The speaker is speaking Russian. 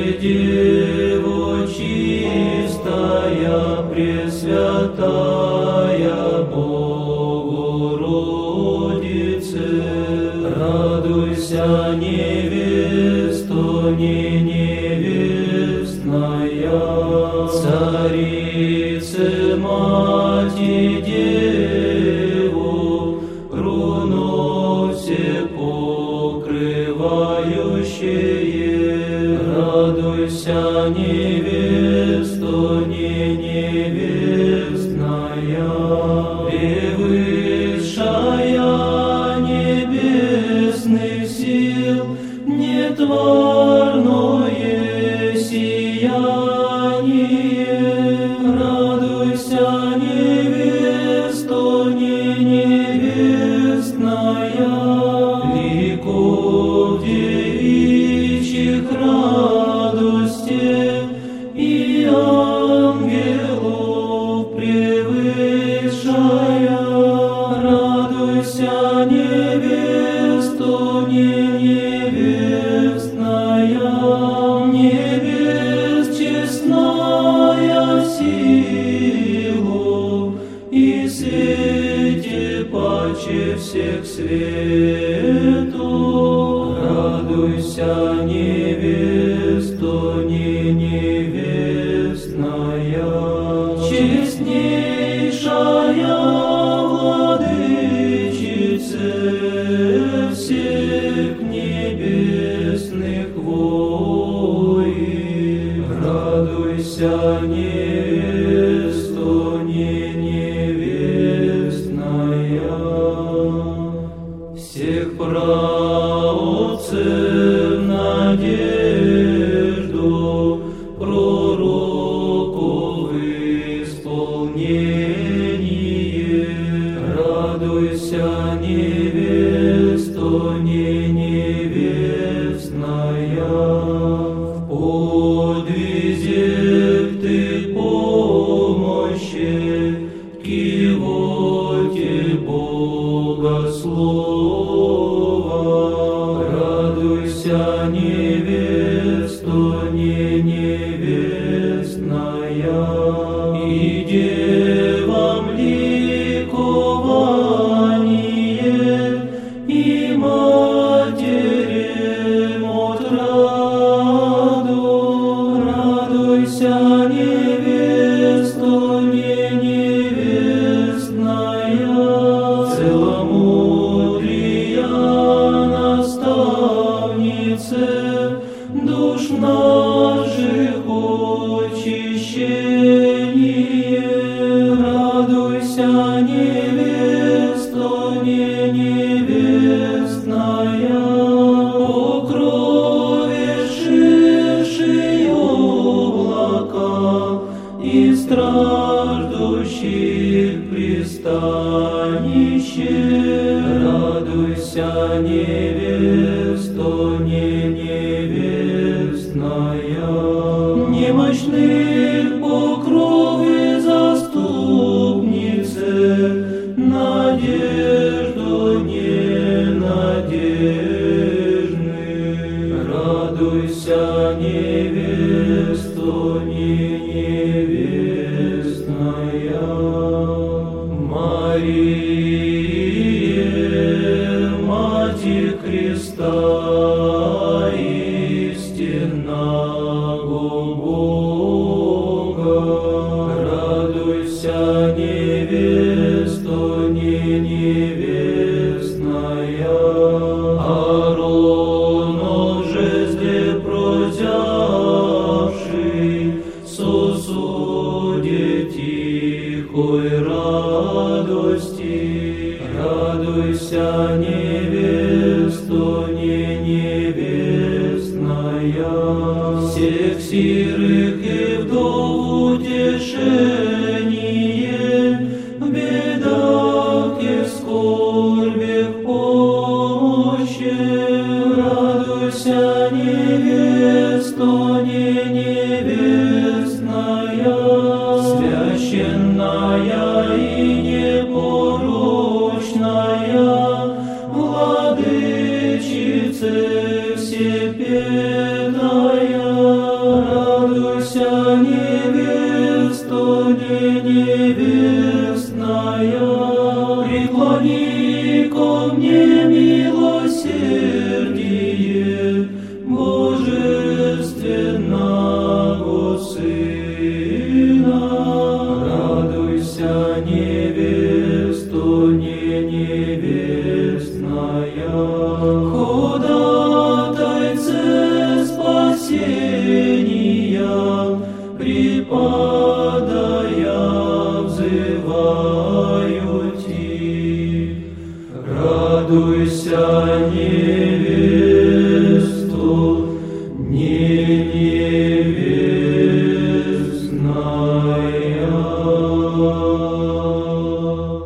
Дево чистая, Пресвятая Богородице, радуйся, невесто не невестная, Царице Мати Деву, руно все покрывающее, радуйся, невесто не невестная, превысшая небесных сил, нетварное сияние, радуйся, невесто не невестная, ликов девичьих радости и ангелов превышая, радуйся, невесто не невестная, небес честная силу и свете паче всех свету, радуйся, невесто не невестная, честнейшая владычице всех небесных войн, радуйся, невесто не невестная, всех праотцев надежду, пророков исполнение, радуйся, невесто не невестная, в подвизе ты помощи, кивоте Богослова, радуйся, невесто не невестная, и девам ликование, и матерям отраду, радуйся, невесто не невестная, целомудрия наставнице, душ наших очищение, радуйся, невесто не невестная, покровившие облака и страждущих пристанище, радуйся, невесто не невестная, немощных покровы заступнице, надежду ненадежных, радуйся, невесто не невестная, Мария, Матерь Христа, истинного Бога, радуйся, невесто не невестная, Ааронов жезле прозявший, сосуде тихой радости, радуйся, невесто не невестная, всех сирых и вдов утешение, в бедах и в скорбях помощи, радуйся, невесто не невестная, священная и непорочная, владычице всепетая, припадая, взываю Ти. Радуйся, невесту, не невестная.